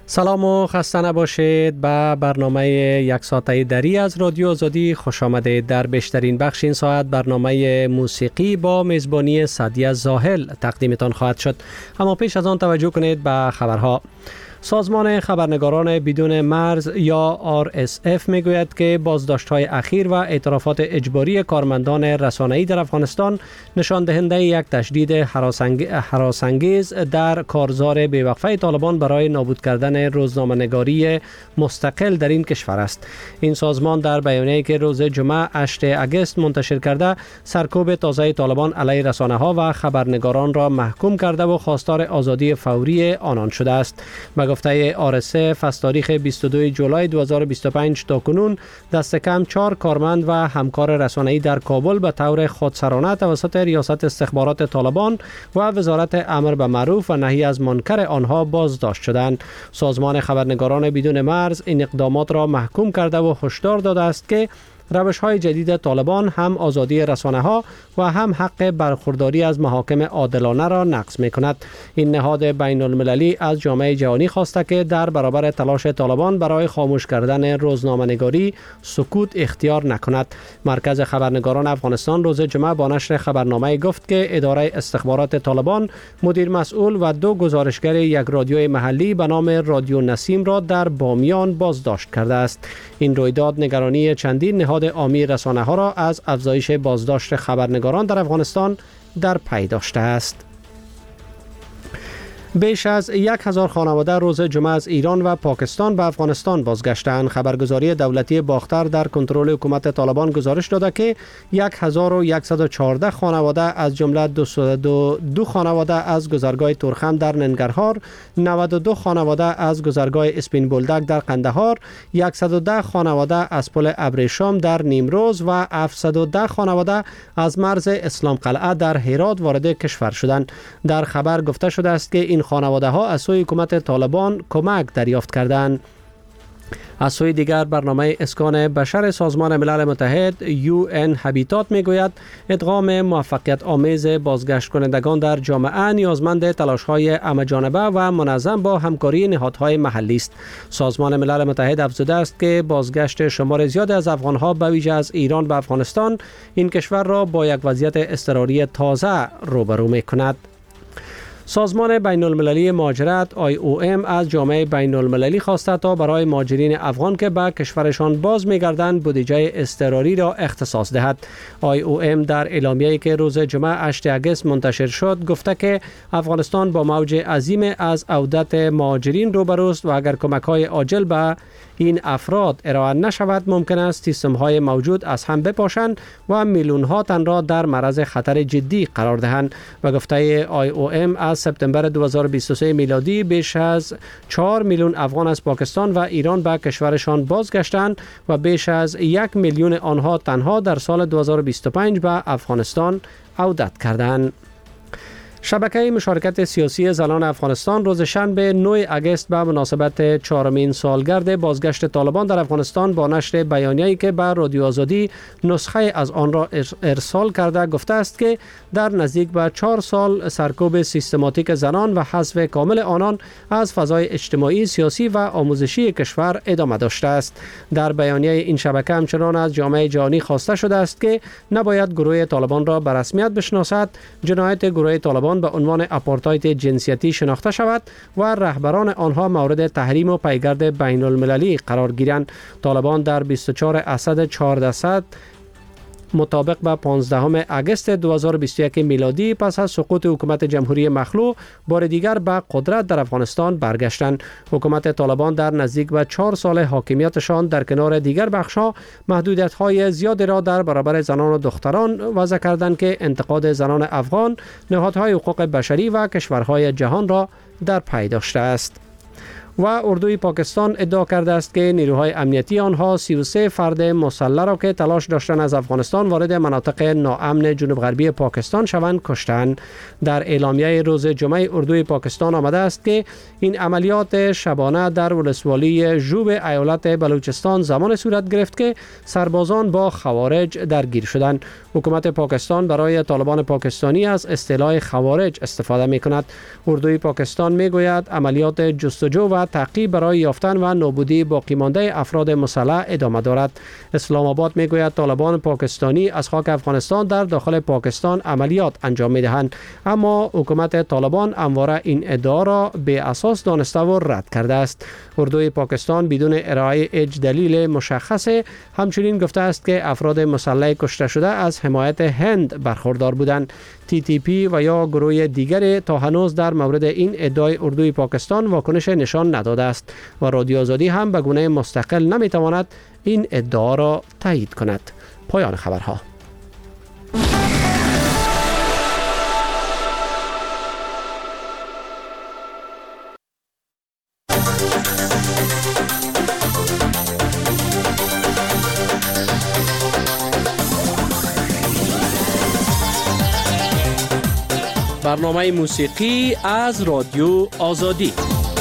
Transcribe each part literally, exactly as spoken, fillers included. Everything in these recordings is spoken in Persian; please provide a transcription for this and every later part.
سلام و خسته نباشید به برنامه یک ساعته دری از رادیو آزادی خوش آمدید. در بیشترین بخش این ساعت برنامه موسیقی با میزبانی سعدیه زاهل تقدیمتان خواهد شد. اما پیش از آن توجه کنید به خبرها. سازمان خبرنگاران بدون مرز یا آر اس اف میگوید که بازداشت‌های اخیر و اعترافات اجباری کارمندان رسانه‌ای در افغانستان نشان دهنده یک تشدید هراس‌انگیز در کارزار بیوقفه طالبان برای نابود کردن روزنامه‌نگاری مستقل در این کشور است. این سازمان در بیانیه‌ای که روز جمعه هشتم اگست منتشر کرده، سرکوب تازه طالبان علیه رسانه‌ها و خبرنگاران را محکوم کرده و خواستار آزادی فوری آنان شده است. گفته آر اس اف از تاریخ بیست و دوم جولای دو هزار و بیست و پنج تا کنون دست کم چهار کارمند و همکار رسانه‌ای در کابل به طور خودسرانه توسط ریاست استخبارات طالبان و وزارت امر به معروف و نهی از منکر آنها بازداشت شدند. سازمان خبرنگاران بدون مرز این اقدامات را محکوم کرده و هشدار داده است که روش‌های جدید طالبان هم آزادی رسانه‌ها و هم حق برخورداری از محاکم عادلانه را نقض می‌کند. این نهاد بین‌المللی از جامعه جهانی خواسته که در برابر تلاش طالبان برای خاموش کردن روزنامه‌نگاری سکوت اختیار نکند. مرکز خبرنگاران افغانستان روز جمعه با نشر خبرنامه گفت که اداره استخبارات طالبان مدیر مسئول و دو گزارشگر یک رادیوی محلی به نام رادیو نسیم را در بامیان بازداشت کرده است. این رویداد نگرانی چندین نهاد عامی رسانه‌ها را از افزایش بازداشت خبرنگاران در افغانستان در پی داشته است. بیش از یک هزار خانواده روز جمعه از ایران و پاکستان به افغانستان بازگشتند. خبرگزاری دولتی باختر در کنترل حکومت طالبان گزارش داده که هزار و صد و چهارده خانواده از جمله دویست و دو خانواده از گذرگاه تورخم در ننگرهار، نود و دو خانواده از گذرگاه اسپین بولدک در قندهار، صد و ده خانواده از پل ابریشم در نیمروز و هفتصد و ده خانواده از مرز اسلام قلعه در هرات وارد کشور شدند. در خبر گفته شده است که این خانواده ها از سوی حکومت طالبان کمک دریافت کردند. از سوی دیگر برنامه اسکان بشر سازمان ملل متحد یو ان هابیتات میگوید ادغام موفقیت آمیز بازگشت کنندگان در جامعه نیازمند تلاش های همه‌جانبه و منظم با همکاری نهادهای محلی است. سازمان ملل متحد افزوده است که بازگشت شمار زیاد از افغان ها به ویژه از ایران به افغانستان این کشور را با یک وضعیت اضطراری تازه روبرو میکند. سازمان بین المللی مهاجرت آی او ام از جامعه بین المللی خواسته تا برای مهاجرین افغان که به کشورشان باز می‌گردند بودجه اضطراری را اختصاص دهد. آی او ام در اعلامیه‌ای که روز جمعه هشتم اگست منتشر شد گفته که افغانستان با موج عظیم از عودت مهاجرین روبروست و اگر کمک‌های عاجل به این افراد ارائه نشود ممکن است سیستم‌های موجود از هم بپاشند و میلیون‌ها تن را در معرض خطر جدی قرار دهند. و گفته آی او ام از سپتامبر دو هزار و بیست و سه میلادی بیش از چهار میلیون افغان از پاکستان و ایران به کشورشان بازگشتند و بیش از یک میلیون آنها تنها در سال دو هزار و بیست و پنج به افغانستان عودت کردند. شبکه مشارکت سیاسی زنان افغانستان روز شنبه نهم اگست به مناسبت چهارمین سالگرد بازگشت طالبان در افغانستان با نشر بیانیه‌ای که به رادیو آزادی نسخه از آن را ارسال کرده گفته است که در نزدیک به چهار سال سرکوب سیستماتیک زنان و حذف کامل آنان از فضای اجتماعی، سیاسی و آموزشی کشور ادامه داشته است. در بیانیه این شبکه همچنان از جامعه جهانی خواسته شده است که نباید گروه طالبان را به رسمیت بشناسد، جنایت گروه طالبان به عنوان آپارتاید جنسیتی شناخته شود و رهبران آنها مورد تحریم و پیگرد بین المللی قرار گیرند. طالبان در بیست و چهارم اسد چهاردهصد مطابق به پانزدهم اگست دو هزار و بیست و یک میلادی پس از سقوط حکومت جمهوری مخلوع بار دیگر به قدرت در افغانستان برگشتند. حکومت طالبان در نزدیک به چهار سال حاکمیتشان در کنار دیگر بخش‌ها محدودیت‌های زیادی را در برابر زنان و دختران وضع کردند که انتقاد زنان افغان، نهادهای حقوق بشری و کشورهای جهان را در پی داشته است. و اردوی پاکستان ادعا کرده است که نیروهای امنیتی آنها سی و سه فرد مسلح را که تلاش داشتند از افغانستان وارد مناطق ناامن جنوب غربی پاکستان شوند کشتند. در اعلامیه روز جمعه اردوی پاکستان آمده است که این عملیات شبانه در ولسوالی ژوب ایالت بلوچستان زمان صورت گرفت که سربازان با خوارج درگیر شدند. حکومت پاکستان برای طالبان پاکستانی از اصطلاح خوارج استفاده می کند. اردوی پاکستان می گوید عملیات جستجو و تعقیب برای یافتن و نابودی باقی مانده افراد مسلح ادامه دارد. اسلام آباد میگوید طالبان پاکستانی از خاک افغانستان در داخل پاکستان عملیات انجام میدهند، اما حکومت طالبان همواره این ادعا را به اساس دانسته و رد کرده است. اردوی پاکستان بدون ارائه هیچ دلیل مشخص همچنین گفته است که افراد مسلح کشته شده از حمایت هند برخوردار بودند. تی تی پی و یا گروه دیگر تا هنوز در مورد این ادعای اردوی پاکستان واکنش نشان نداده است و رادیو آزادی هم به گونه مستقل نمیتواند این ادعا را تایید کند. پایان خبرها. برنامه موسیقی از رادیو آزادی.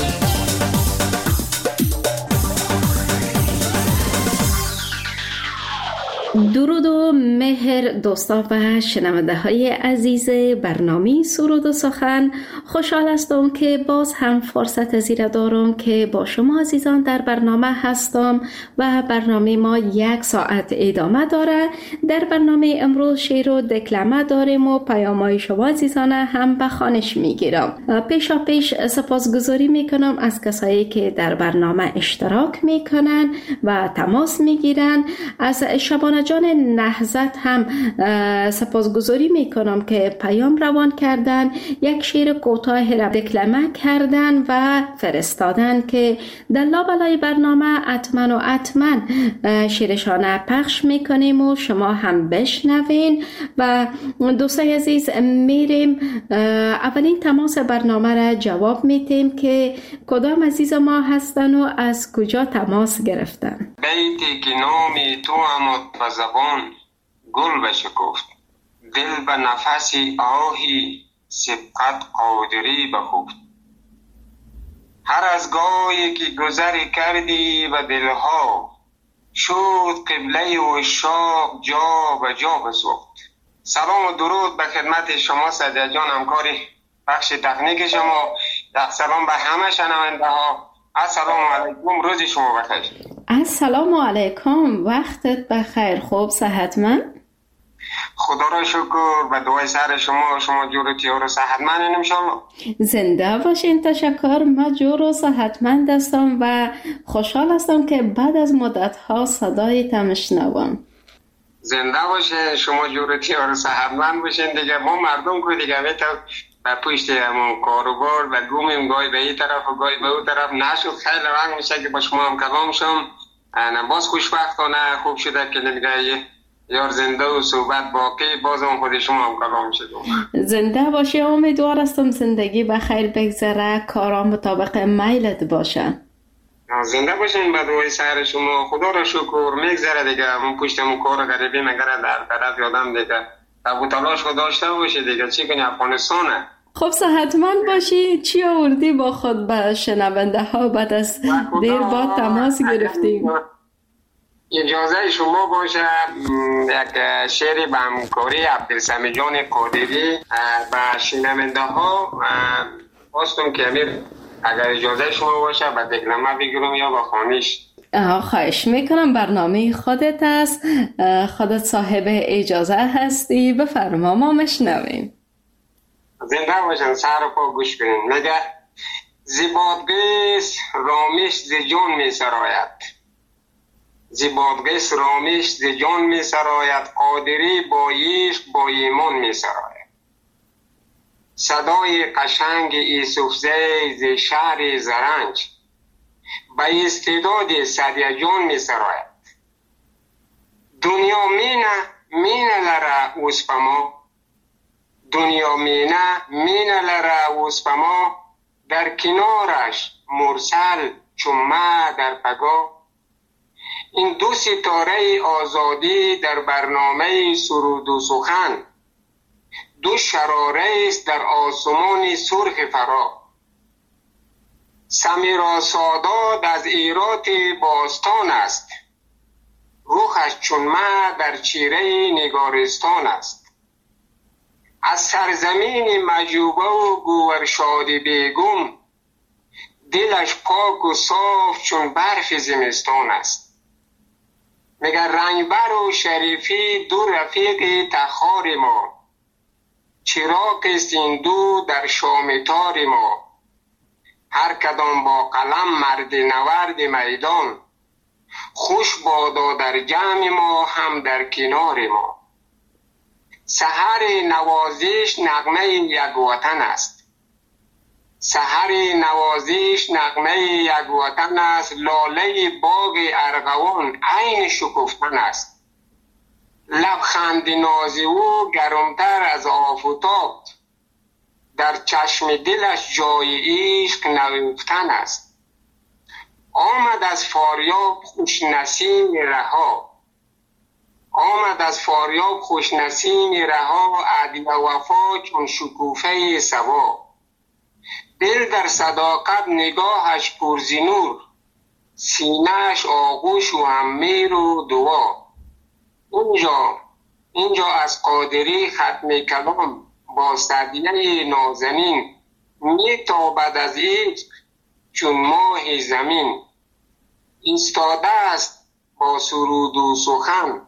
درود و مهر دوستا و شنونده های عزیز برنامه سرود و سخن. خوشحال هستم که باز هم فرصت زیرا دارم که با شما عزیزان در برنامه هستم و برنامه ما یک ساعت ادامه داره. در برنامه امروز شعر و دکلمه داریم و پیام‌های شما عزیزان هم به خوانش میگیرم. پیشا پیش سپاسگزاری میکنم از کسایی که در برنامه اشتراک میکنن و تماس میگیرن. از شبانه جان نهضت هم سپاسگزاری میکنم که پیام روان کردن، یک شعر کوتاه را دکلمه کردن و فرستادن که در لابلای برنامه اتمن و اتمن شعرشان پخش میکنیم و شما هم بشنوین. و دوستای عزیز میریم اولین تماس برنامه را جواب میتیم که کدام عزیز ما هستن و از کجا تماس گرفتن. بیتی که نامی تو هم زبان گل بشکفت، دل به نفسی آهی سبقت قادری بخفت. هر از گاهی که گذری کردی و دلها شد قبله و شاق جا و جا بسوخت. سلام و درود به خدمت شما سجاد جان، همکاری بخش تکنیک شما. یک سلام به همه شنونده ها. السلام علیکم، روز شما بخیر. السلام علیکم، وقتت بخیر. خوب صحتمند؟ خدا را شکر، به دعای سر شما شما جور و تیار و صحتمند ان شاء الله. زنده باشین. تشکر. من جور و صحتمند هستم و خوشحال هستم که بعد از مدت ها صدایت میشنوم. زنده باشین، شما جور و تیار و صحتمند باشین. دیگه ما مردم کو دیگه میتو به پشت همون کاروبار و گومیم گاهی به این طرف و گاهی به اون طرف نشد. خیلی وقت میشه که با شما هم کلام شم. باز خوشبختانه خوب شده که دیگه یار زنده و صحبت باقی باز هم خود شما هم کلام شدم. زنده باشی. امیدوار هستم زندگی بخیر بگذره، کارا مطابق میلت باشه. زنده باشین. به دعای سر شما خدا را شکر میگذره دیگه. من پشتمون کار غریبی مگره در طرف یادم دیگه ابو تلاش خود داشته باشه دیگه. چی کنی افغانستانه. خب صحتمند باشی. چی آوردی با خود به شنونده ها بعد از دیر با تماس گرفتیم؟ اجازه شما باشه یک شعری به همکاری عبدالسمی جان قادری به شنونده ها خواستم که امیر اگر اجازه شما باشه به دکلمه بگیرم یا با خوانش. خواهش میکنم، برنامه خودت است، خودت صاحب اجازه هستی، بفرما ما مشنویم. زنده باشن، سر و پا گوش کنیم. میگه زیبادگیس رامیش زی جان می سراید، زیبادگیس رامیش زی جان می سراید، قادری با عشق با ایمان می سراید. صدای قشنگ ایسوفزی زی شهر زرنج به استعداد سدیه جان می سراید. دنیا مینه مینه لره اوسپما، دنیا مینه مینه لره اوسپما، در کنارش مرسل چمه در پگاه. این دو ستاره آزادی در برنامه سرود و سخن، دو شراره است در آسمان سرخ فرا. سمیرا سادات از ایرات باستان است، روحش چون مه در چیره نگارستان است. از سرزمین مجوبه و گوهرشاد بیگم، دلش پاک و صاف چون برف زمستان است. مگر رنگبر و شریفی دو رفیق تخار ما، چراغ است این دو در شام تار ما. هر کدام با قلم مرد نورد میدان، خوش بادا در جمع ما هم در کنار ما. سحر نوازش نغمه یک وطن است، سحر نوازش نغمه یک وطن است. لاله باغ ارغوان عین شکفتن است. لبخند ناز او گرمتر از آفتاب، در چشم دلش جای عشق نهفتن است. آمد از فاریاب خوش نسیم رها، آمد از فاریاب خوش نسیم رها. عدل و وفا چون شکوفه صبا، دل در صداقت نگاهش پرزنور، سینه‌اش آغوش و همیر و دعا. اینجا اینجا از قادری ختم کلام، با سدیه نازنین میتابد از عشق چون ماه زمین. ایستاده است با سرود و سخن،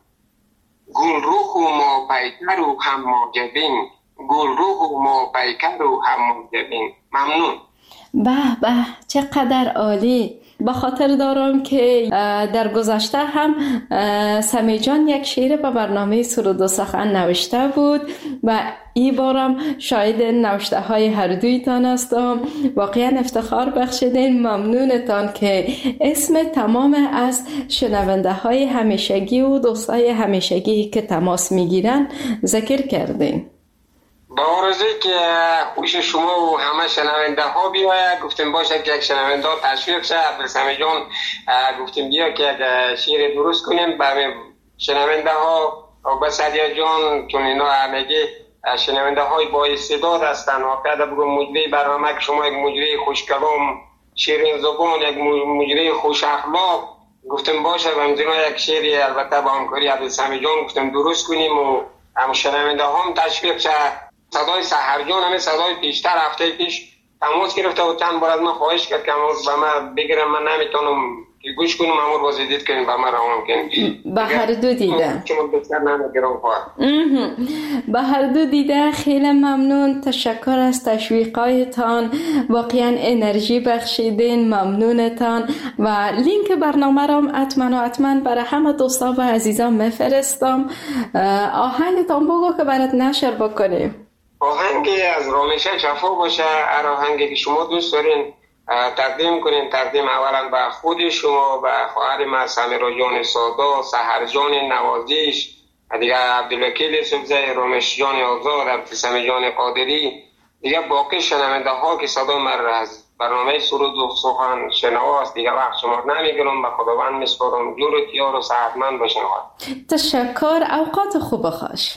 گل رخ و ما پیکر و هم معجبین، گل رخ و ما پیکر و هم معجبین. ممنون. به به چقدر عالی. به خاطر دارم که در گذشته هم سمی جان یک شعر به برنامه سرود و سخن نوشته بود و این بارم شاید نوشته های هر دویتان هستم. واقعا افتخار بخشیدین. ممنونتان که اسم تمام از شنونده های همیشگی و دوستای همیشگی که تماس میگیرن ذکر کردین. با آرزوی که خوش شما و همه شنونده ها بیاید. گفتیم باشه که یک شنونده ها تشویق شه. عبدالسمی جان گفتیم بیا که یک شعر درست کنیم به شنونده ها. و به سعدیه جان چون اینا همگی شنونده های با استعداد هستن. واقعا بگم مجری برنامه که شما یک مجری خوشکلام، شیرین زبان، یک مجری خوش اخلاق. گفتیم باشه به امزینا یک شعر البته با همکاری عبدالسمی جان گفتیم درست کنیم و هم شنونده هم تشویق شه. صدای سحرجان همه صدای پیشتر هفته پیش تماس گرفته و چند بار از من خواهش کرد که به من بگیرم. من نمیتونم که گوش کنم. امور بازدید کنیم به من روان کنیم. به هر دو دیده که من بسیار نمیگیرم خواهد. به هر دو دیده خیلی ممنون. تشکر از تشویقایتان. واقعا انرژی بخشیدین. ممنونتان. و لینک برنامه را حتما و حتما برای همه دوستا و عزیزان میفرستم. آهنگتان بگو که برات نشر بکنیم. آهنگی از رامشه شفا باشه. هر آهنگی که شما دوست دارین تقدیم کنین. تقدیم اولا به خود شما، به خواهر ما سمیرا جان سادا، سحر جان نوازش، دیگه عبدالوکیل سبزه، رامش جان آزاد، عبدالسمی جان قادری، دیگه باقی شنونده ها که صدا من از برنامه سرود و سخن شنواست. دیگه وقت شما نمیگیرم. به خداوند میسپارم. جور تیار و صحتمند باشین. تشکر. اوقات خوب خوش.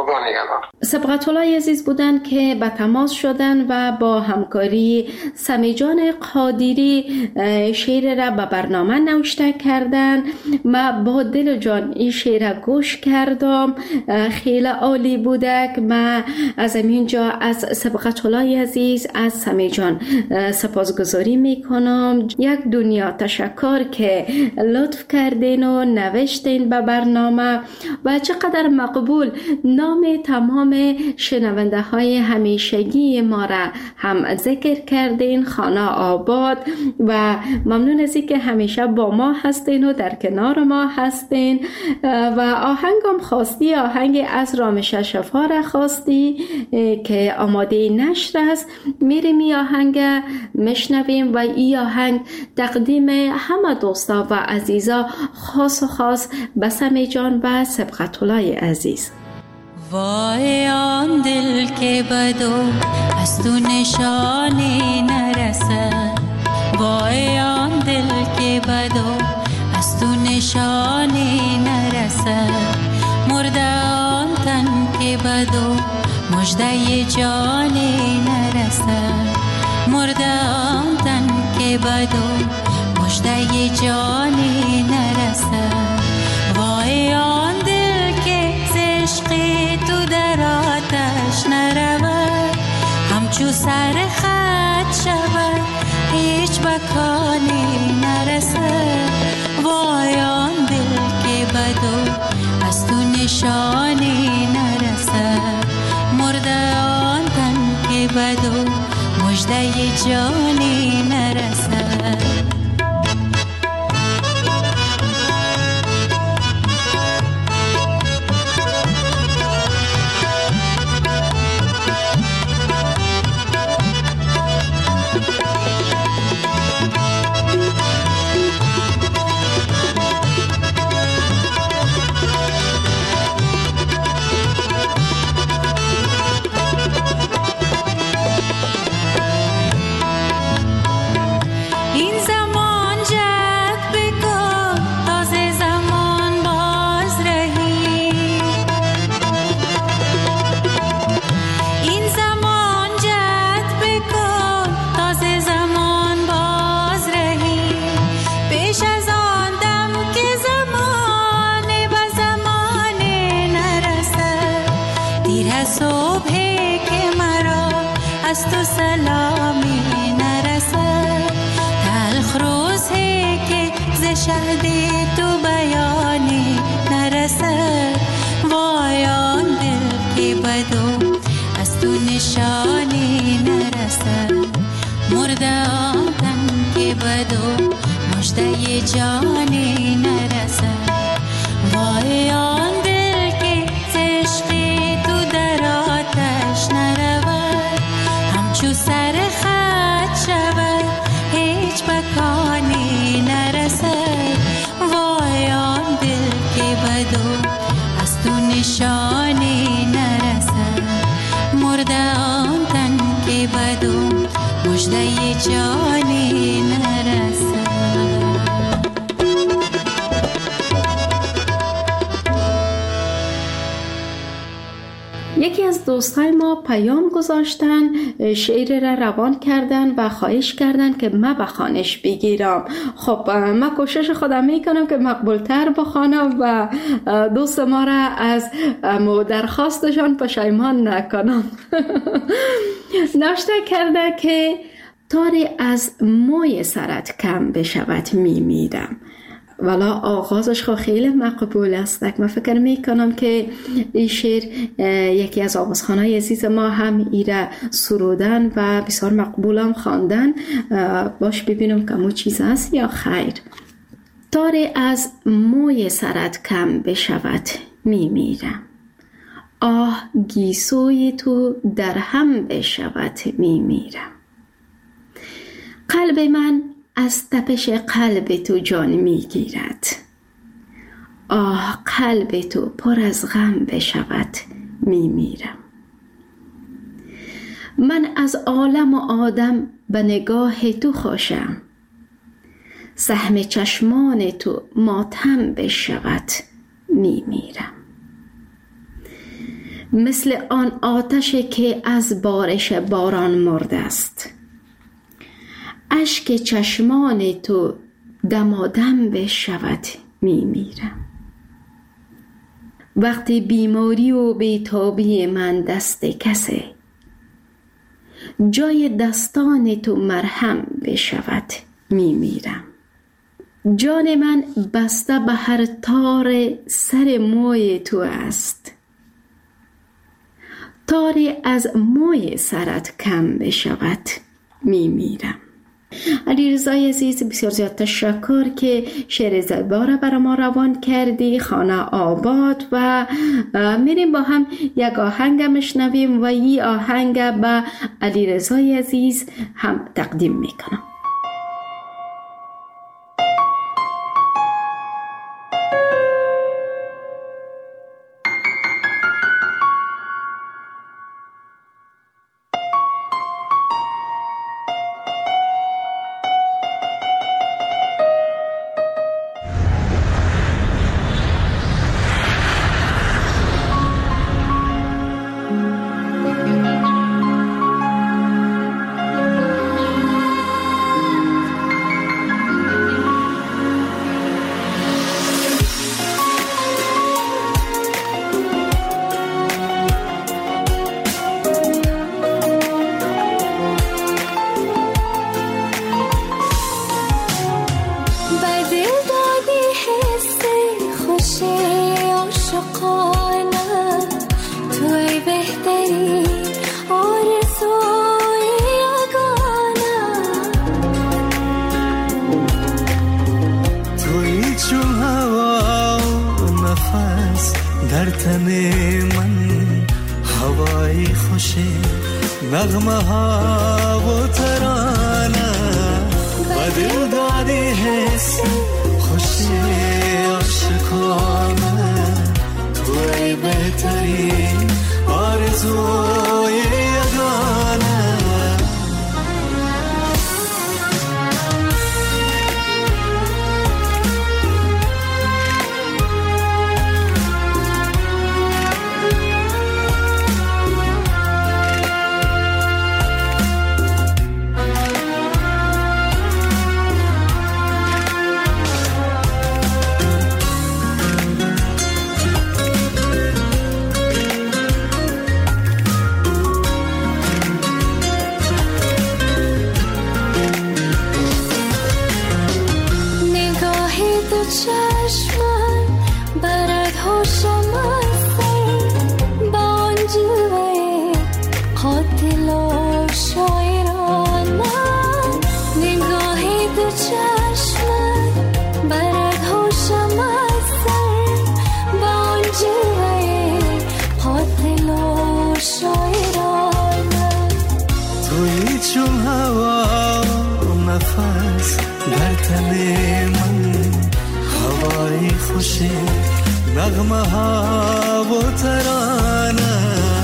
سبقت الله عزیز بودن که به تماس شدن و با همکاری سمی جان قادری شعر را به برنامه نوشته کردن. ما با دل و جان این شعر گوش کردم. خیلی عالی بوده. ما از اینجا از سبقت الله عزیز از سمی جان سپاسگزاری میکنم. یک دنیا تشکر که لطف کردین و نوشتین به برنامه و چقدر مقبول نام تمام شنونده های همیشگی ما را هم ذکر کردین. خانه آباد و ممنون از اینکه همیشه با ما هستین و در کنار ما هستین. و آهنگم خواستی، آهنگ از رامشه شفا را خواستی که آماده نشر است. میریم این آهنگ مشنویم و این آهنگ تقدیم همه دوستا و عزیزا خاص و خاص به سمی جان و سبقت الله عزیز. وای آن دل که بدو از تو نشانی نرسد، وای آن دل که بدو از تو نشانی نرسد، مرده آن تن که بدو مژده جانی نرسد، مرده آن تن که بدو مژده جانی نرسد. وای آن دل که عشقی تو در آتش نرود، همچو سر خط شود هیچ به نشانی نرسد، مرده آن تن که بدو مژده جانی نرسد. تو سلامی نرسد، تلخ روز ہے که ز شهد تو بیانی نرسد. وای آن دل که بدو از تو نشانی نرسد، مرده آن تن که بدو مژده جانی نرسد. وای آن دل که ز عشق تو در آتش نرود، چو سر خط شود هیچ مکانی نرسد. وای آن دل که بدو از تو نشانی نرسد، مرده آن تن که بدو مژده جانی نرسد. یکی از دوستای ما پیام گذاشتن، شعر را روان کردن و خواهش کردن که ما بخوانش بگیرم. خب من کوشش خودم میکنم که مقبولتر بخوانم و دوست ما را از درخواستشان پشیمان نکنم. نوشته کرده که تاری از موی سرت کم بشود میمیرم. والا آغازش خو خیلی مقبول است. من فکر میکنم که این شعر یکی از آوازخوانای عزیز ما هم ایره سرودن و بسیار مقبولم خواندن. باش ببینم که مو چیز است یا خیر. تاری از موی سرت کم بشود میمیرم، آه گیسوی تو در هم بشود میمیرم. قلب من از تپش قلب تو جان میگیرد، آه قلب تو پر از غم بشود میمیرم. من از عالم و آدم به نگاه تو خوشم، سهم چشمان تو ماتم بشود میمیرم. مثل آن آتش که از بارش باران مرده است، اشک چشمان تو دمادم بشود میمیرم. وقتی بیماری و بیتابی من دست کسه، جای دستان تو مرهم بشود میمیرم. جان من بسته به هر تار سر موی تو است، تاری از موی سرت کم بشود میمیرم. علیرضای عزیز بسیار زیاد تشکر که شعر زیبا را برای ما روان کردی. خانه آباد و میریم با هم یک آهنگ میشنویم و این آهنگ به علیرضای عزیز هم تقدیم میکنم. بهترین آرزوی یگانه تویی چون هوا و نفس در تن من، هوای خوشی نغمه ها و ترانه و دل دادی حس خوشی عاشقانه. توی بهترین آرزوی یگانه. نغمه ها و ترانه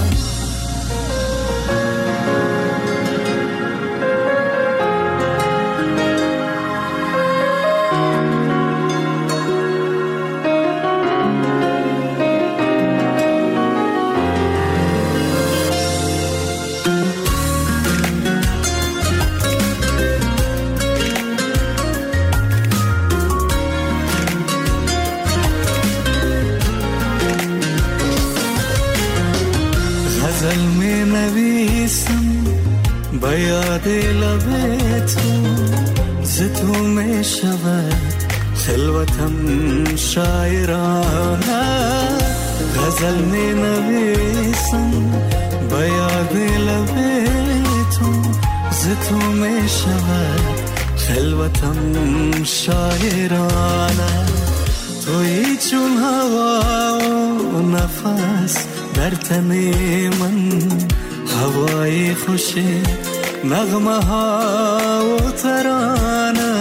به یاد لب تو ز تو می شود خلوتم شاعرانه. غزل می نویسم به یاد لب تو ز تو می شود خلوتم شاعرانه. تویی چون هوا و نفس در تن من، هوای خوشی نغمه ها و ترانه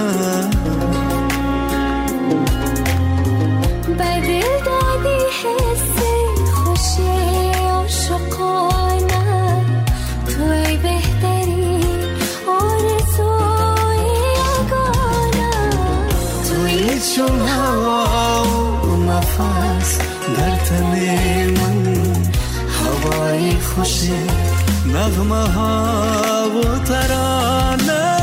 به دل دادی حس خوشی عاشقانه. توی بهترین آرزوی یگانه. تویی چون هوا و نفس در تن من، هوای خوشی نغمه ها و ترانه.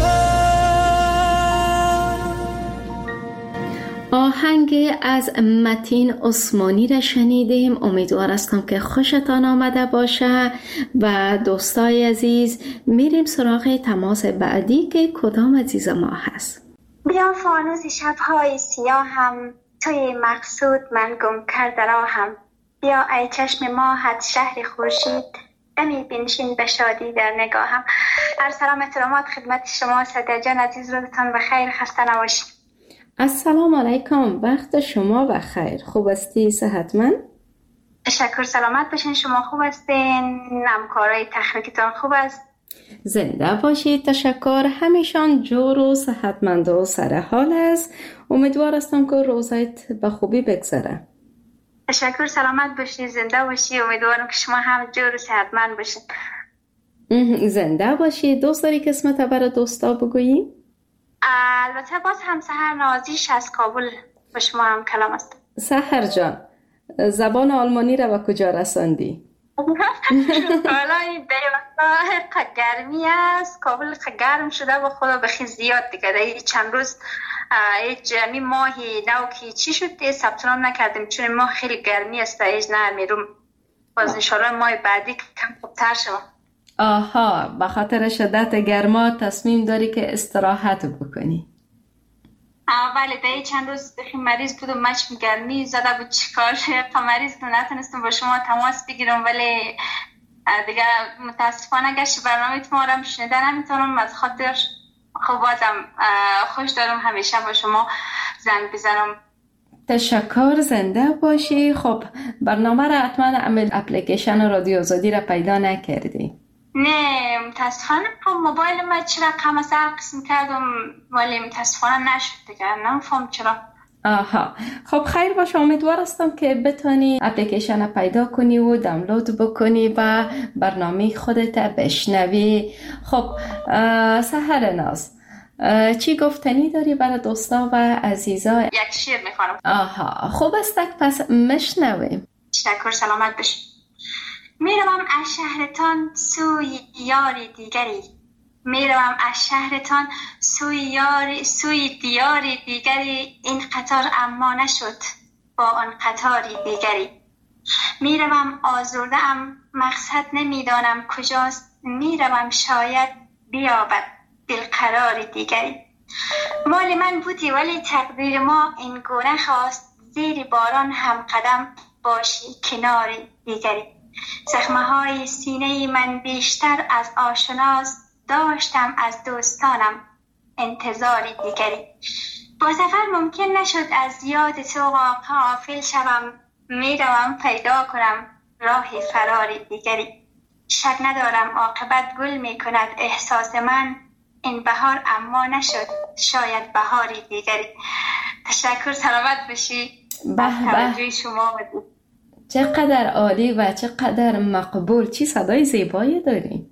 آهنگ از متین عثمانی را شنیدیم. امیدوار هستم که خوشتان آمده باشه. و دوستای عزیز، میریم سراغ تماس بعدی که کدام عزیز ما هست. بیا فانوس شب‌های سیاهم، توی مقصود من گم کرده راهم. بیا ای چشم ماهت شهر خورشید، دمی بنشین به شادی در نگاهم. هر سلام احترامات خدمت شما سعدیه جان عزیز، روزتان بخیر، خسته نباشید. السلام علیکم، وقت شما بخیر. خوب هستی؟ صحتمند؟ تشکر، سلامت باشین. شما خوب هستین؟ همکارای تخنیکتان خوب است؟ زنده باشید. تشکر. همیشان جور و صحتمند و سر حال است. امیدوار هستم که روزایت به خوبی بگذره. تشکر، سلامت باشید، زنده باشید. امیدوارم که شما هم جور و صحتمند باشید. زنده باشید. دوست داری که اسمت برای دوستا بگویی؟ البته باز هم سحر نازیش از کابل با شما هم کلام است. سحر جان، زبان آلمانی را به کجا رساندی؟ حالا این در وقتا گرمی است، کابل گرم شده و خدا بخی زیاد دیگه. در چند روز جمعی ماهی نو که چی شد ثبت نام نکردیم چون ماه خیلی گرمی است. ایج نه میروم باز انشالله ماه بعدی کم خوبتر شد. آها، به خاطر شدت گرما تصمیم داری که استراحت بکنی؟ بله، در چند روز بخی مریض بودم، مچم گرمی زده بود، چیکار شد مریض بودم، نتونستم با شما تماس بگیرم، ولی دیگه متاسفانه اگر برنامه ما را شنیده نمیتونم، از خاطر خب بازم خوش دارم همیشه با شما زنگ بزنم. تشکر، زنده باشی. خب برنامه را حتما اپلیکیشن رادیو آزادی را پیدا نکردی؟ نه متاسفانه موبایل ما چرا کم از قسم کردم ولی متاسفانه نشد دیگه، نمیفهم چرا. آها خب خیر باشه، امیدوار هستم که بتانی اپلیکیشن پیدا کنی و دانلود بکنی و برنامه خودت بشنوی. خب سحر ناز، چی گفتنی داری برای دوستا و عزیزا؟ یک شعر میخوانم. آها خوب است، پس مشنویم. تشکر، سلامت باشی. میروم از شهرتان سوی یاری دیگری، میروم از شهرتان سوی یاری سوی دیاری دیگری، این قطار اما نشد با آن قطاری دیگری. میروم آزرده ام مقصد نمیدانم کجاست، میروم شاید بیابد دلقراری دیگری. مال من بودی ولی تقدیر ما این گونه خواست، زیر باران هم قدم باشی کناری دیگری. زخمه های سینه من بیشتر از آشناست، داشتم از دوستانم انتظاری دیگری. با سفر ممکن نشد از یاد تو غافل شوم، میروم پیدا کنم راه فراری دیگری. شک ندارم عاقبت گل می کند احساس من، این بهار اما نشد شاید بهاری دیگری. تشکر، سلامت باشی. به به، شما چقدر عالی و چقدر مقبول، چی صدای زیبایی داری.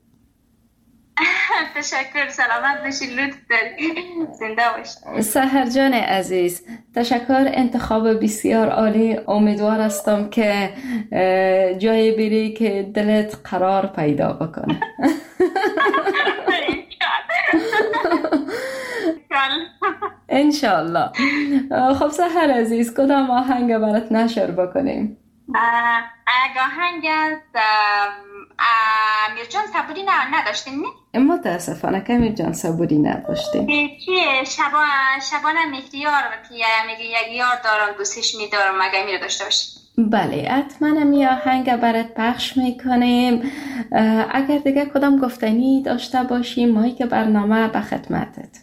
تشکر، سلامت باشی، لطف داری، زنده باشی. سحر جان عزیز تشکر، انتخاب بسیار عالی. امیدوار هستم که جایی بری که دلت قرار پیدا بکنه. انشالله. خب سحر عزیز کدام آهنگ برات نشر بکنیم؟ آهنگ از امیر جان صبوری نه نداشتیم نه؟ متاسفانه که امیر جان صبوری نداشتیم. چیه شبان شبان مهریار که میگه یک یار دارم دوستش میدارم مگه میره داشته باشی؟ بله حتما می آهنگ برات پخش میکنیم. اگر دیگه کدام گفتنی داشته باشیم مایی که برنامه به خدمتت.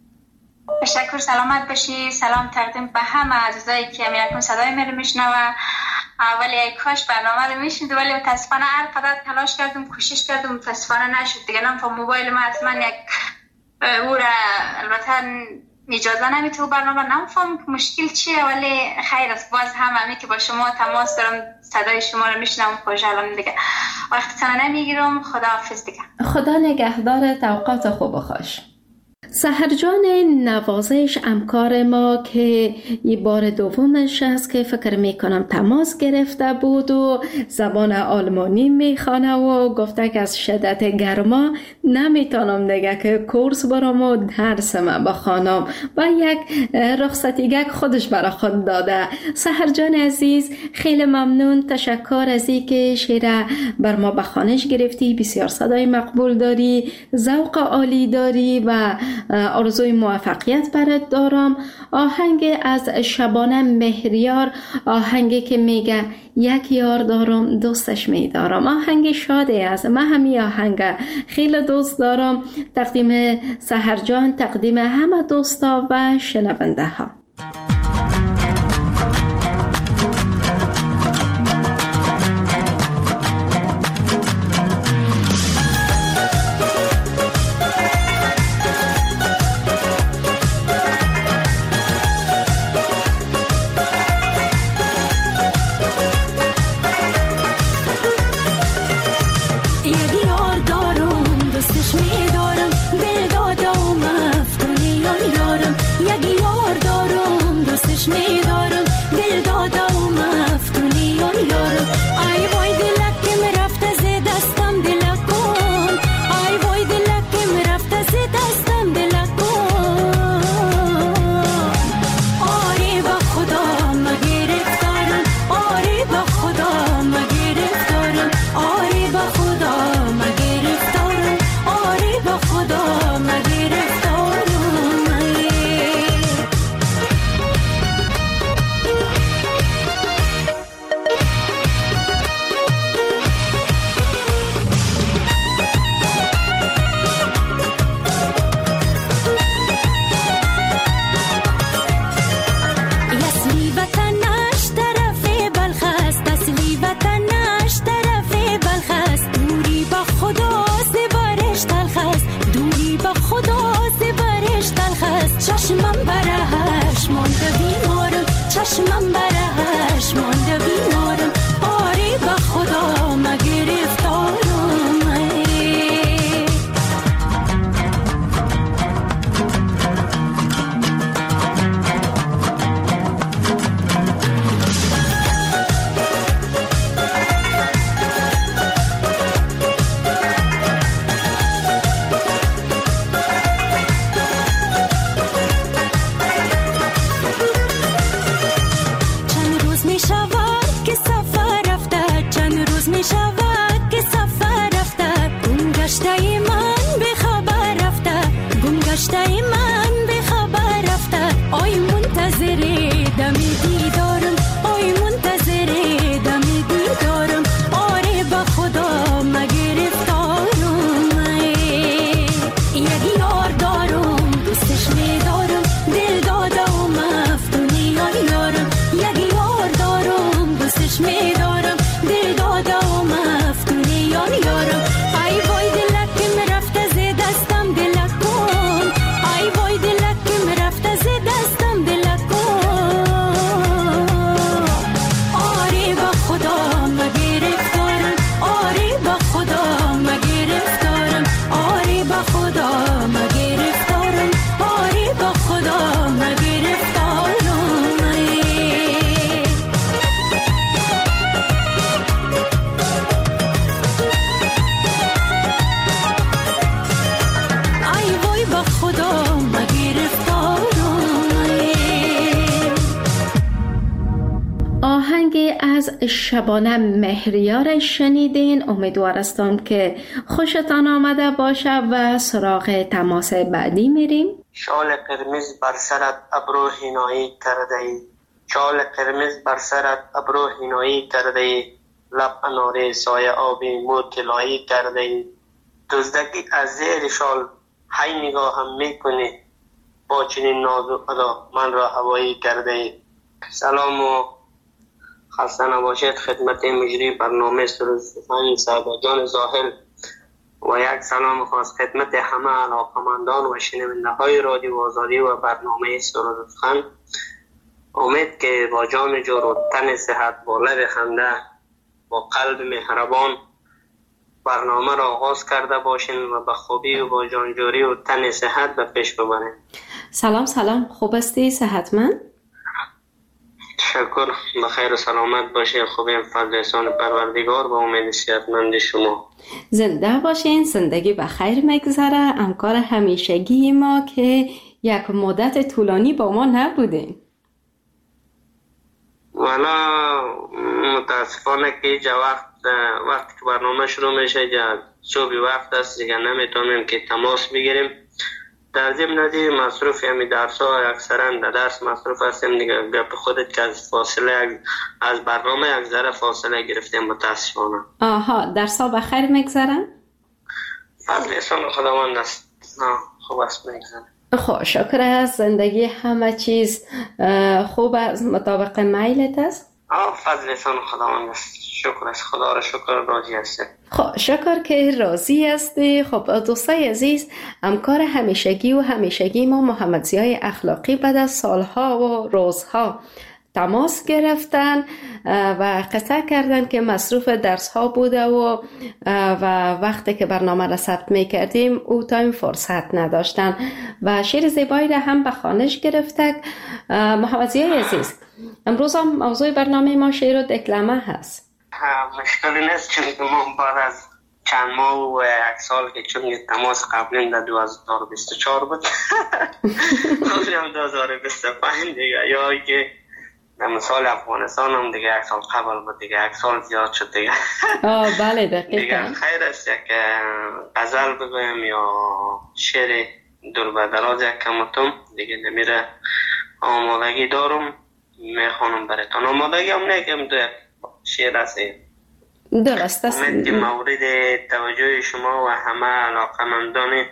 تشکر، سلامت باشی. سلام تقدیم به همه عزیزایی که میرکن صدای من رو میشنوه. ولی ای کاش برنامه رو میشنید ولی متاسفانه هر قدر تلاش کردم کوشش کردم متاسفانه نشد دیگه. نمیفهم موبایل ما از من یک او را البته اجازه نمیده و برنامه نمیفهم مشکل چیه ولی خیر است. باز هم همی که با شما تماس دارم صدای شما رو میشنم خوشحالم دیگه. وقتتان نمیگیرم، خداحافظ دیگه. خدا نگهدار، اوقات خوب و خوش. سحر جان نوازش همکار ما که یه بار دومش است که فکر میکنم تماس گرفته بود و زبان آلمانی میخوانه و گفته که از شدت گرما نمیتونم دیگه که کورس برام و درس من بخوانم و یک رخصتیگک خودش برای خود داده. سحر جان عزیز خیلی ممنون، تشکر از این که شعر بر ما بخوانش گرفتی. بسیار صدای مقبول داری، ذوق عالی داری و آرزوی موفقیت برات دارم. آهنگ از شبانه مهریار، آهنگی که میگه یک یار دارم دوستش میدارم، آهنگ شاده است. من همی آهنگ خیلی دوست دارم. تقدیم سحر جان، تقدیم همه دوستا و شنونده ها. میدارم دل دادم افتونی یارم یک یار دارم شبانه مهریار شنیدین. امیدوار هستم که خوشتان آمده باشه و سراغ تماس بعدی میریم. شال قرمز بر سرت ابرو هینایی کرده ای، شال قرمز بر سرت ابرو هینایی کرده ای، لب اناره سایه آبی مو طلایی کرده ای، دزدکی از زیر شال هی نگاهم میکنی، با چنین ناز و ادا من را هوایی کرده ای. سلام و خسته نباشید خدمت مجری برنامه سرود سخن صاحب جان زاهل و یک سلام خاص خدمت همه علاقمندان و شنونده های رادیو آزادی و برنامه سرود سخن. امید که با جان جور و تن صحت، با لب خنده، با قلب مهربان برنامه را آغاز کرده باشین و به خوبی و با جانجوری و تن صحت به پیش ببرین. سلام سلام، خوب هستی؟ صحتمند؟ شکر، بخیر و سلامت باشین. خوبیم فضل احسان پروردگار و امید صحتمند شما. زنده باشین، زندگی بخیر مگذره. همکار همیشگی ما که یک مدت طولانی با ما نبودین. والا متاسفانه که اینجا وقت وقتی که برنامه شروع میشه اینجا صبح وقت است دیگه، نمیتونیم که تماس بگیریم. در ضمن دیگه مصروف همی درس ها اکثرا در درس مصروف هستیم دیگه. گپ خودت که از فاصله از برنامه یک ذره فاصله گرفتیم متاسفانه. آها، درس ها بخیر مگذرن؟ فضل احسان خداوند است. خوب است میگذره. خب شکر است. زندگی همه چیز خوب است، مطابق میلت است؟ آه فضل احسان خداوند است. شکر است، خدا را شکر، راضی هستی. خب شکر که راضی هستی. خب دوستای عزیز، همکار همیشگی و همیشگی ما محمد ضیای اخلاقی بعد از سالها و روزها تماس گرفتن و قطع کردن که مصروف درس ها بوده و و وقتی که برنامه را ثبت می کردیم او تایم فرصت نداشتن و شعر زیبایی را هم به خوانش گرفتک. محمد ضیای عزیز، امروز هم موضوع برنامه ما شعر و دکلمه هست. مشکلی نیست، چون که ما بعد از چند ماه و یک سال که چون تماس قبلی در دو هزار و بیست و چهار بود قبلی هم دو هزار و بیست و پنج دیگه، یا که در مثال افغانستان هم دیگه یک سال قبل بود دیگه، یک سال زیاد شد دیگه. آه بله دقیقا. دیگه خیر است یک غزل بگویم یا شعر دور به دراز یک کمتم دیگه نمیره. آمادگی دارم میخوانم براتون. آمادگی هم نگم دو شعر است. درست است. امید که مورد توجه شما و همه علاقمندان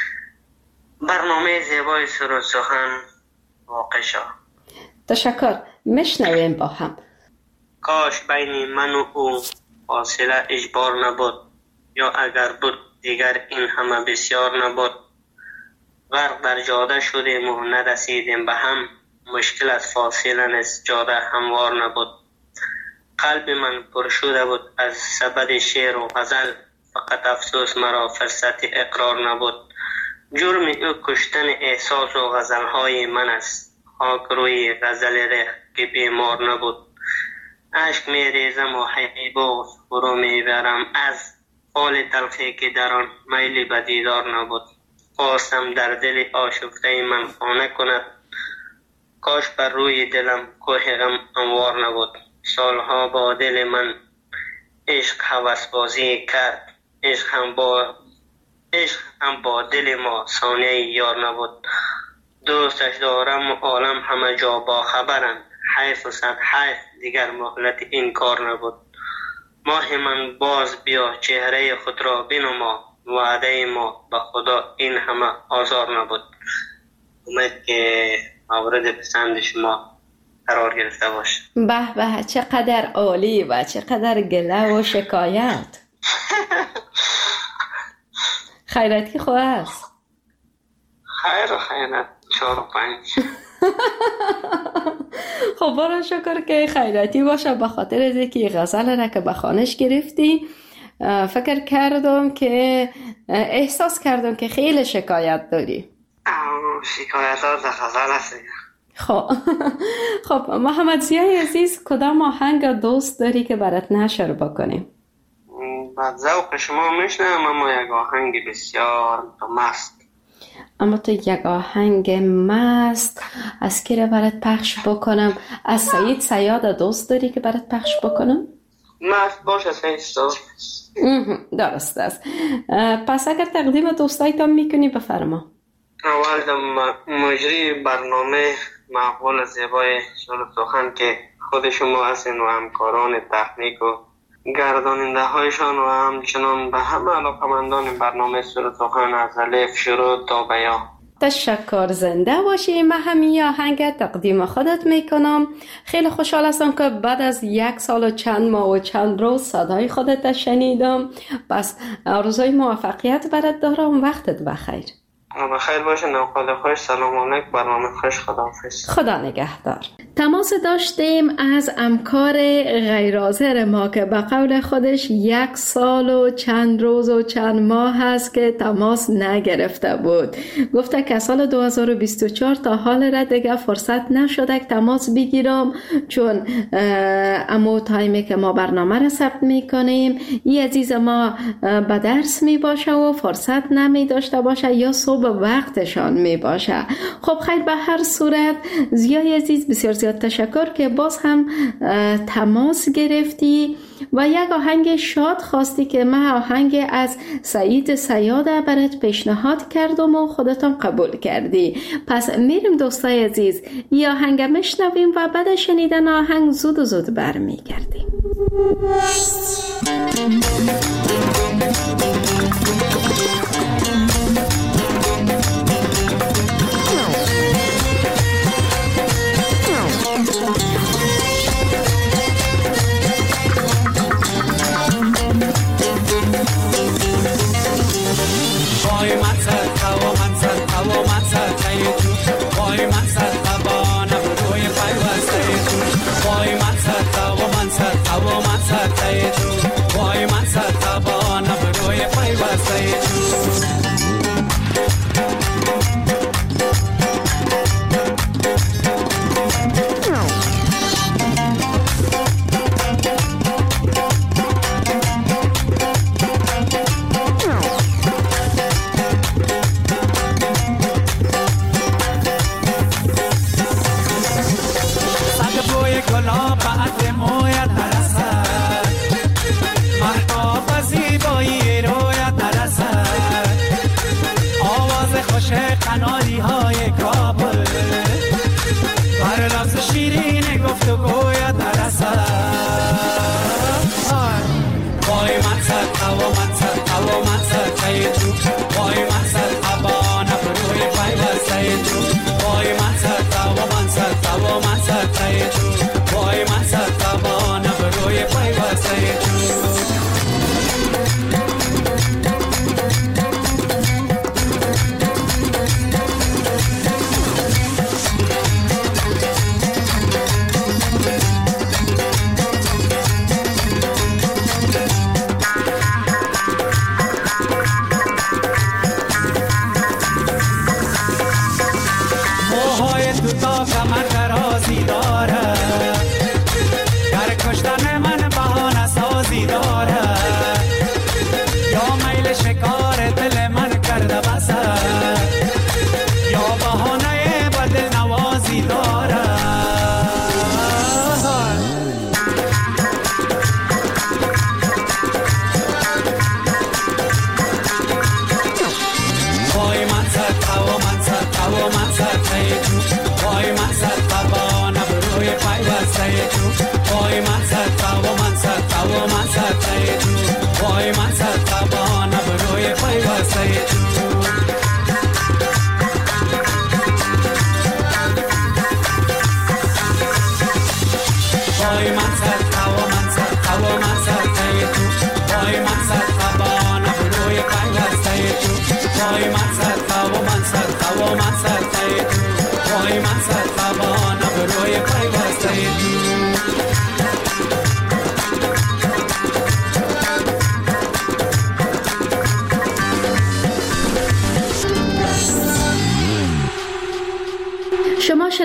برنامه زیبای سرود سخن واقع شد. تشکر. میشنویم با هم. کاش بین من و او فاصله اجبار نبود، یا اگر بود دیگر این همه بسیار نبود. غرق در جاده شدیم و نرسیدیم به هم، مشکل از فاصله نیست، جاده هموار نبود. قلب من پر شده بود از سبد شعر و غزل، فقط افسوس مرا فرصت اقرار نبود. جرم او کشتن احساس و غزلهای من است، خاک روی غزل ریخت که بیمار نبود. عشق می ریزم و حیباز فرو می برم از حال تلخی که در آن میلی به دیدار نبود. خواستم در دل آشفته من خانه کند، کاش بر روی دلم کوه غم انوار نبود. سالها با دل من عشق هوس بازی کرد، عشق هم با عشق هم با دل ما ثانیه یار نبود. دوستش دارم و عالم همه جا با خبرند، حیف و صد حیف دیگر مهلت این کار نبود. ماه من باز بیا چهره خود را بنما، وعده ما به خدا این همه آزار نبود. امید که مورد پسند شما قرار گرفته باشه. به به، چقدر عالی و چقدر گله و شکایت. خیرتی خواه است؟ خیر و خیرت چهار و پنج. خب برای شکر که خیرتی باشه. به خاطر از اینکه غزل را که به خوانش گرفتی فکر کردم که احساس کردم که خیلی شکایت داری. شکایت ها در غزل هست. خب خب محمد ضیای عزیز، کدام آهنگ دوست داری که برات نشر بکنیم؟ بعد ذوق شما میشنم، اما یک آهنگ بسیار مست. اما تو یک آهنگ مست از کی را برات پخش بکنم؟ از سعید صیاد دوست داری که برات پخش بکنم؟ مست باشه سیستا. درست است. پس اگر تقدیم دوستایتان میکنی بفرما. اول دم مجری برنامه مقبول زیبای شروع سخن که خود شما هستین و همکاران تکنیک و گرداننده هایشان و همچنان به همه علاقمندان برنامه شروع سخن از الف شروع تا بیا. تشکر، زنده باشی. من همین آهنگ تقدیم خودت میکنم. خیلی خوشحال هستم که بعد از یک سال و چند ماه و چند روز صدای خودت شنیدم. پس آرزوی موفقیت برات دارم. وقتت بخیر. بخیر باشه. نوکال خوش. سلام علیکم. برنامه خوش. خداحافظ. خدا نگهدار. تماس داشتیم از همکار غیرحاضر ما که به قول خودش یک سال و چند روز و چند ماه هست که تماس نگرفته بود. گفته که سال دو هزار و بیست و چهار تا حال را دیگه فرصت نشده که تماس بگیرم، چون امو تایمی که ما برنامه را ثبت میکنیم این عزیز ما به درس می باشه و فرصت نمی داشته باشه یا صبح وقتشان می باشه. خب خیر، به هر صورت زیای عزیز بسیار زیاد تشکر که باز هم تماس گرفتی و یک آهنگ شاد خواستی که من آهنگ از سعید صیاد برات پیشنهاد کردم و خودتان قبول کردی. پس میریم دوستای عزیز این آهنگ میشنویم و بعد شنیدن آهنگ زود و زود برمیگردیم. وای من سر توا من سر توا من سر تای تو وای من سر توا نبروی پیوسته تو وای من سر توا من سر توا من سر تای تو وای من سر توا نبروی پیوسته تو قناری های کابل بر لفظ شیرین گفت و گوید نرسد. وای من سر توا من سر توا من سر تای تو وای من سر توا نبروی پیوسته تو وای من سر توا من سر توا من سر تای تو وای من سر توا نبروی پیوسته تو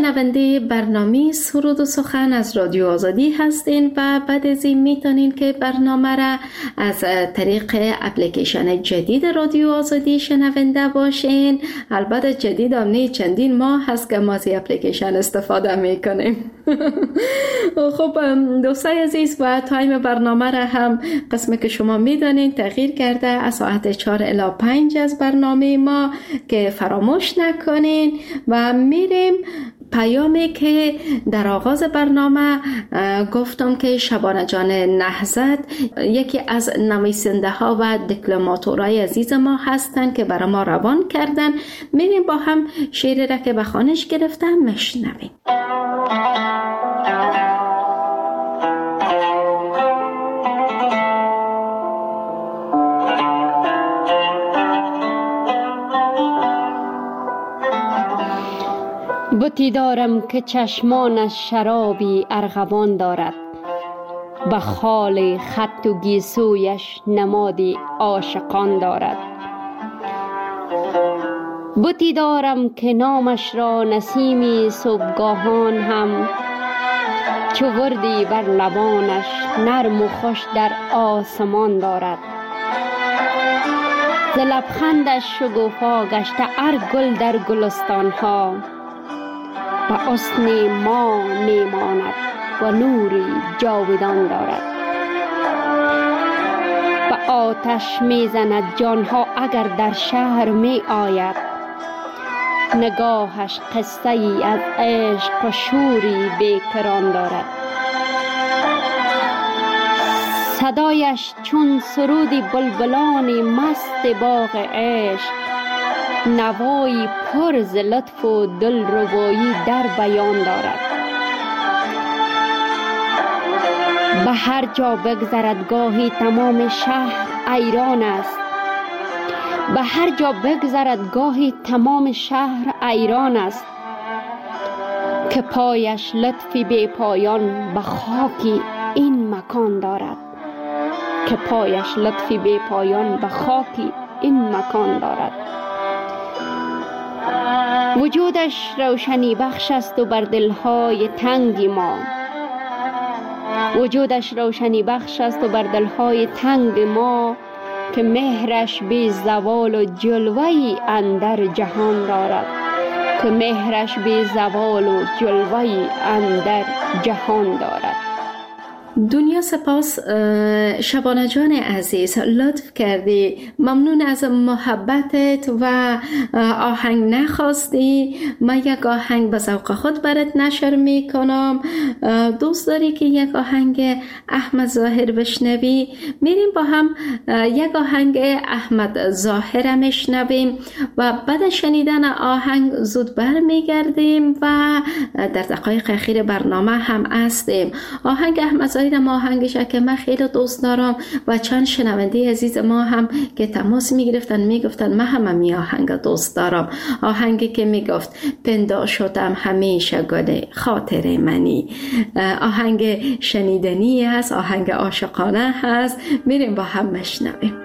شنونده برنامه سرود و سخن از رادیو آزادی هستین و بعد از این میتونین که برنامه را از طریق اپلیکیشن جدید رادیو آزادی شنونده باشین. البته جدید هم چندین ماه هست که ما از اپلیکیشن استفاده میکنیم. خب دوستای عزیز، و تایم برنامه را هم قسمی که شما میدانین تغییر کرده از ساعت چهار الی پنج از برنامه ما که فراموش نکنین. و میریم پیامی که در آغاز برنامه گفتم که شبانه جان نهضت یکی از نویسنده ها و دیپلماتورای عزیز ما هستند که برای ما روان کردن. میریم با هم شعری را که به خوانش گرفتم مشنویم. بتی دارم که چشمانش شرابی ارغوان دارد، به خال خط و گیسویش نمادی عاشقان دارد. بتی دارم که نامش را نسیمی صبحگاهان هم چو وردی بر لبانش نرم و خوش در آسمان دارد. ز لبخندش شگوفا گشته هر گل در گلستان ها، و حسن ما میماند و نوری جاودان دارد. و آتش میزند جانها اگر در شهر می آید، نگاهش قصه ای از عشق و شوری بیکران دارد. صدایش چون سرودی بلبلان مست باغ عشق، نوایی پر ز لطف و دلربایی در بیان دارد. به هر جا بگذرد گاهی تمام شهر ایران است، به هر جا بگذرد گاهی تمام شهر ایران است، که پایش لطفی بی پایان به خاکی این مکان دارد. که پایش لطفی بی پایان به خاکی این مکان دارد. وجودش روشنی بخش است و بر دلهای تنگ ما، وجودش روشنی بخش است و بر دلهای تنگ ما، که مهرش بی زوال و جلوه‌ای اندر جهان دارد. که مهرش بی زوال و جلوه‌ای اندر جهان دارد. دنیا سپاس شبانه جان عزیز، لطف کردی، ممنون از محبتت و آهنگ نخواستی. من یک آهنگ به ذوق خود برات نشر میکنم. دوست داری که یک آهنگ احمد ظاهر بشنوی؟ میریم با هم یک آهنگ احمد ظاهر میشنویم و بعد شنیدن آهنگ زود بر میگردیم و در دقایق اخیر برنامه هم هستیم. آهنگ احمد ظاهر ما آهنگش که من خیلی دوست دارم و چند شنونده عزیز ما هم که تماس میگرفتن میگفتن من هم می آهنگ دوست دارم. آهنگی که میگفت پندا شدم همیشه گل خاطر منی. آهنگ شنیدنی هست، آهنگ عاشقانه هست. میریم با هم مشنویم.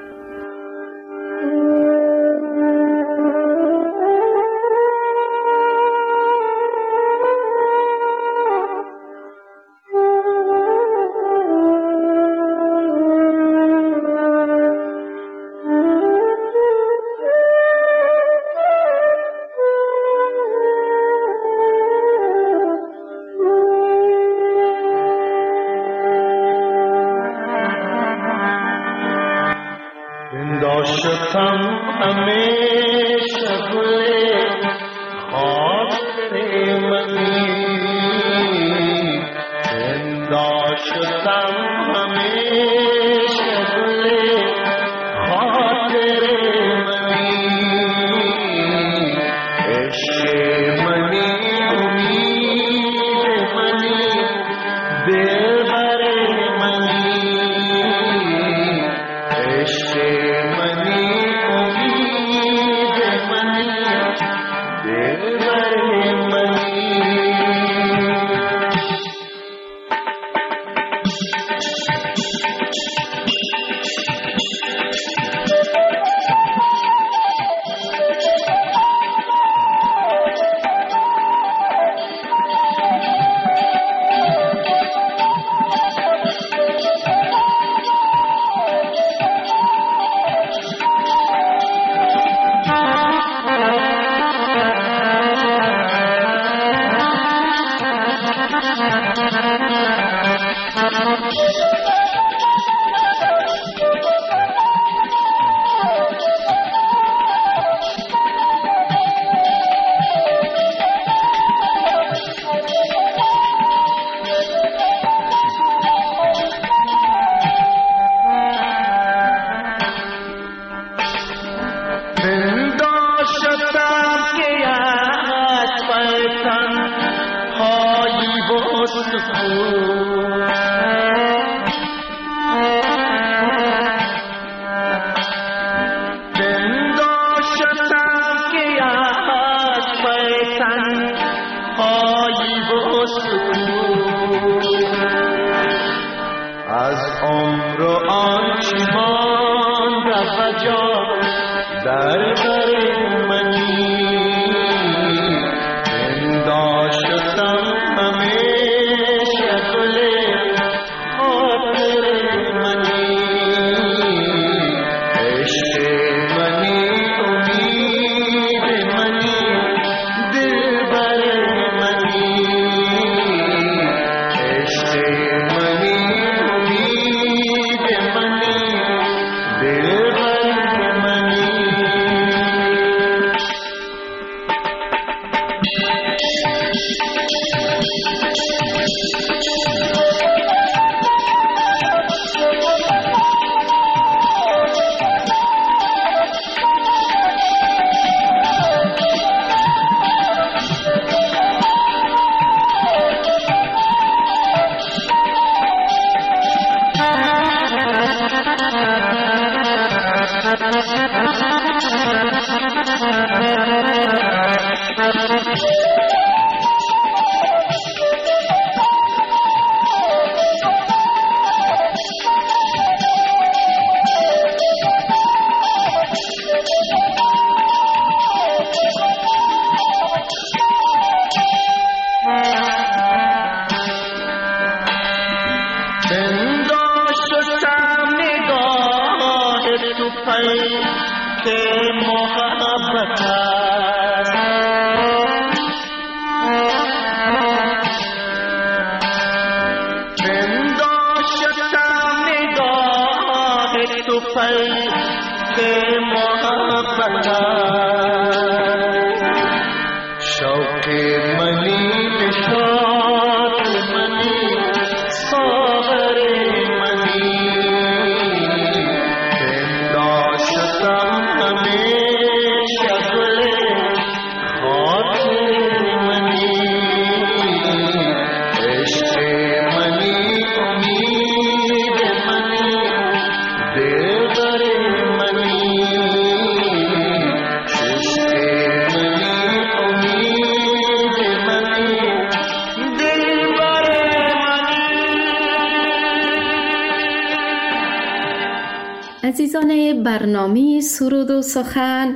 Mani عمر آنچه ماند از جا در بر منی پنداشتم همیشه گل خاطر منی عشق منی امید منی دلبر منی عشق منی امید منی دلبر منی. عزیزان برنامه سرود و سخن،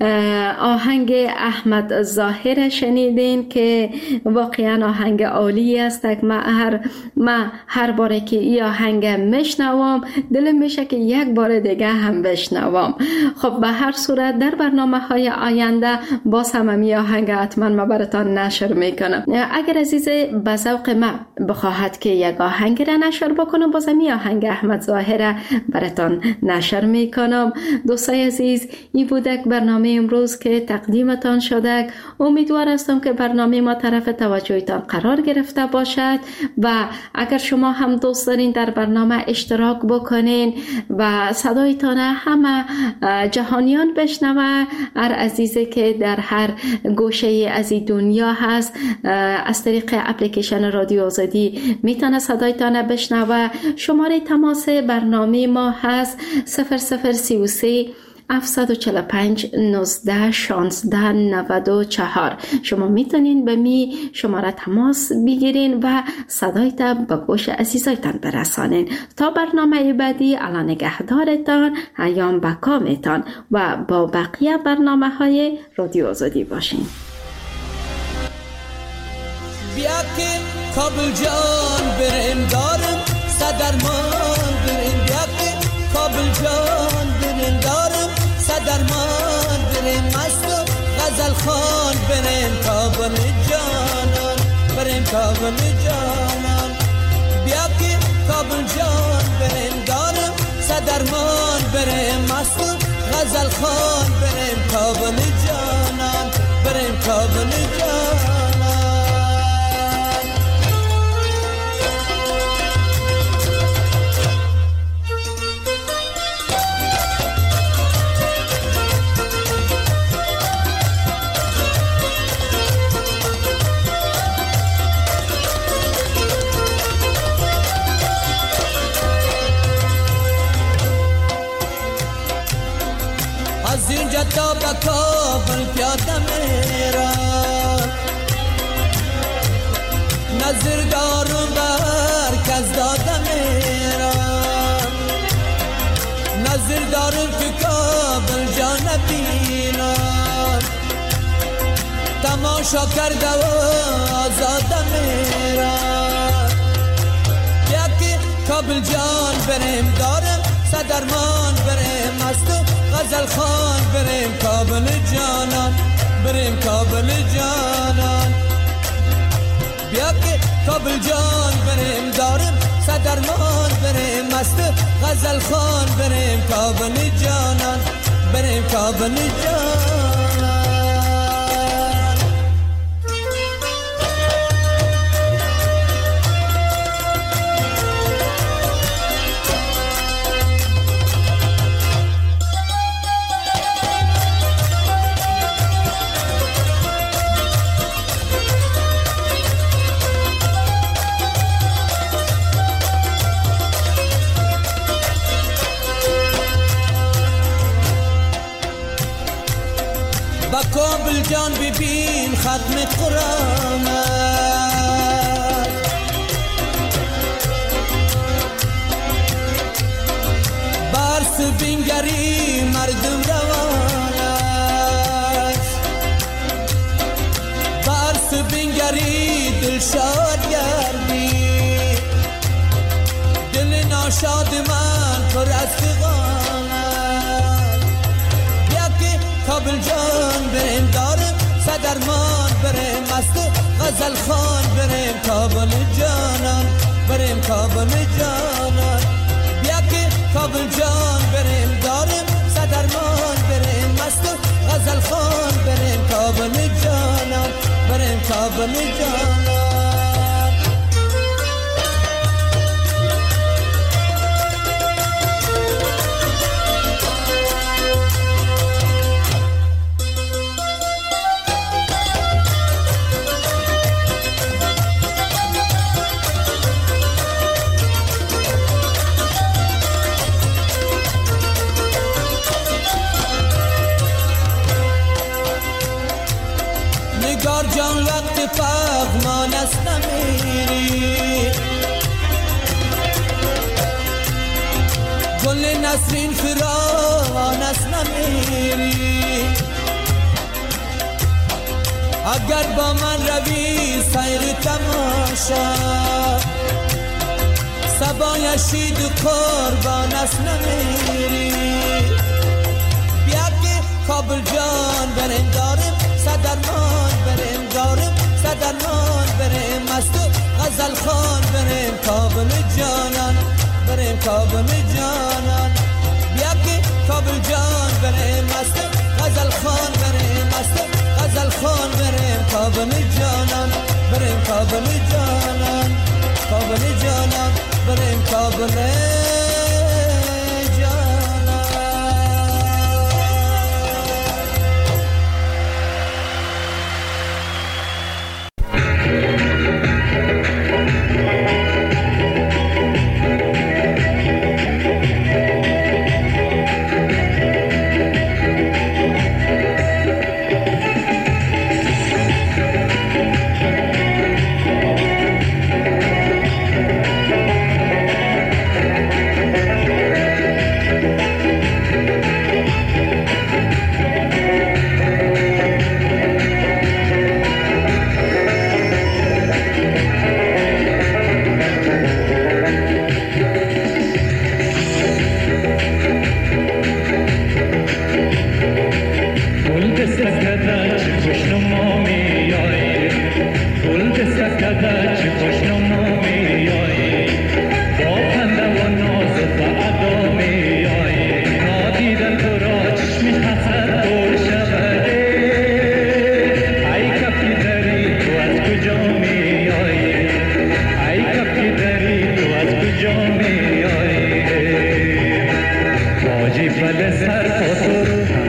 آهنگ احمد ظاهر شنیدین که واقعا آهنگ عالی است. ما هر ما هر باره که این آهنگ میشنوم دلم میشه که یک بار دیگه هم بشنوم. خب به هر صورت در برنامه های آینده باز هم این آهنگ حتما ما براتان نشر میکنم. اگر عزیز به ذوق ما بخواهد که یک آهنگ را نشر بکنم، باز هم این آهنگ احمد ظاهر براتان نشر میکنم. دوستای عزیز، این بودک برنامه امروز که تقدیمتان شده. امیدوار هستم که برنامه ما طرف توجهتان قرار گرفته باشد و اگر شما هم دوست دارین در برنامه اشتراک بکنین و صدایتان همه جهانیان بشنوه، هر عزیزی که در هر گوشه از این دنیا هست از طریق اپلیکیشن رادیو آزادی میتونه صدایتان بشنوه. شماره تماس برنامه ما هست صفر صفر سی و سه هفتصد و چهل و پنج نوزده شانزده نود و چهار. شما میتونین به می شماره تماس بگیرین و صدایت به گوش عزیزایتان برسانین. تا برنامه بعدی، الان نگهدارتان، ایام بکامتان و با بقیه برنامه های رادیو آزادی باشین. بیا که کابل جان بریم دارم صدرمان بریم، بیا که کابل جان بریم دارم صدرمان بریم، مست و غزل خان بریم کابل جانان بریم کابل جانان. بیا که کابل جان بریم دارم صدرمان بریم، مست و غزل خان بریم کابل جانان بریم کابل جانان. از اینجا تا به کابل پیاده میرم، نظر دارم بر کس داده میرم. منزل دارم که کابل جا نبینم، تماشا کرده و آزاده میرم. بیا که کابل جان بریم، دارم صدرمان بریم، از تو غزل خان بریم کابل جانان، بریم کابل جانان. بیا که کابل جان بریم، دارم صدرمان بریم، از تو غزل خان بریم کابل جانان، بریم کابل جانان. کابل جان ببین ختم قرآن، برس بینگری مردم روان است، برس بینگری دل شاد گردی، دل ناشاد من پر از فغان است. بیا که کابل جان بریم، دارم صدرمان بریم، از تو غزل خان بریم کابل جانان، بریم کابل جانان. بیا که کابل جان بریم، دارم صدرمان بریم، از تو غزل خان بریم کابل جانان، بریم کابل جانان. نگار جان وقت پغمان است نمیری، گل نسرین فراوان است نمیری. اگر با من روی سیر تماشا، صبای شید قربان است نمیری. بیا که کابل جان بریم، دارم صدرمان بریم، دارم صدرمان بریم، از تو غزل خان بریم کابل جانان، بریم کابل جانان. بیا که کابل جان بریم، از تو غزل خان بریم، از تو غزل خان بریم کابل جانان، بریم کابل جانان، کابل جانان، بریم کابل جانان. سر